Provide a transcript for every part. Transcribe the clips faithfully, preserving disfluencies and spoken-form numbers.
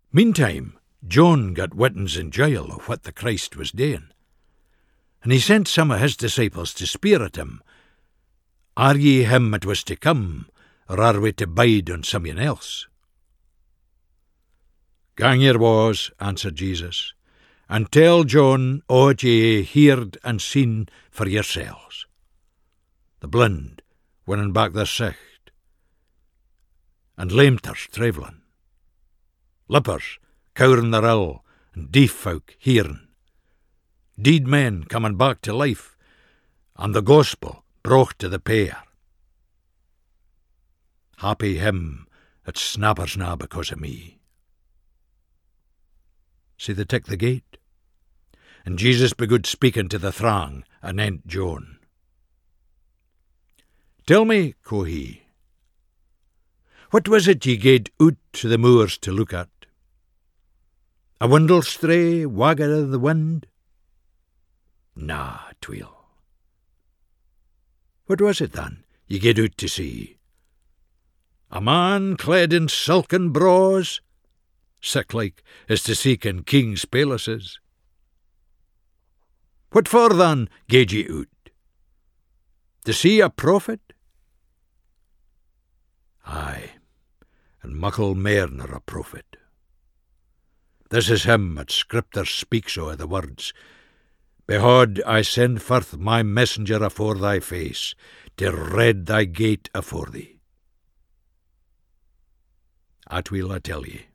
Meantime, John got wittens in jail of what the Christ was doing, and he sent some of his disciples to speer at him, Are ye him that was to come, or are we to bide on someone else? Gang your wa's, answered Jesus, and tell John all that ye hae heard and seen for yourselves. The blind winning back their sight, and lamters travelling, lippers cowering their ill, and deaf folk hearing, dead men coming back to life, and the gospel brought to the pair. Happy him that snappers na because of me. See they tick the gate, and Jesus begood speaking to the throng, anent John. Tell me, quo he, what was it ye gaed out to the moors to look at? A windle-stray wagged of the wind? Na, tweel. What was it, then, ye gaed out to see? A man clad in silken braws, sick-like as to seek in king's palaces. What for, then, gaed ye out? To see a prophet? Aye, and muckle mair nor a prophet. This is him that Scripture speaks o' the words, Behold, I send forth my messenger afore thy face, to red thy gate afore thee. Atweel I tell ye,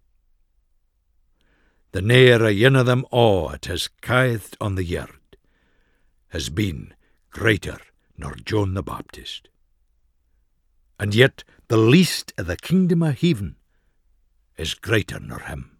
the ne'er a yin of them all that has kithed on the yard has been greater nor John the Baptist. And yet the least of the kingdom of heaven is greater nor him.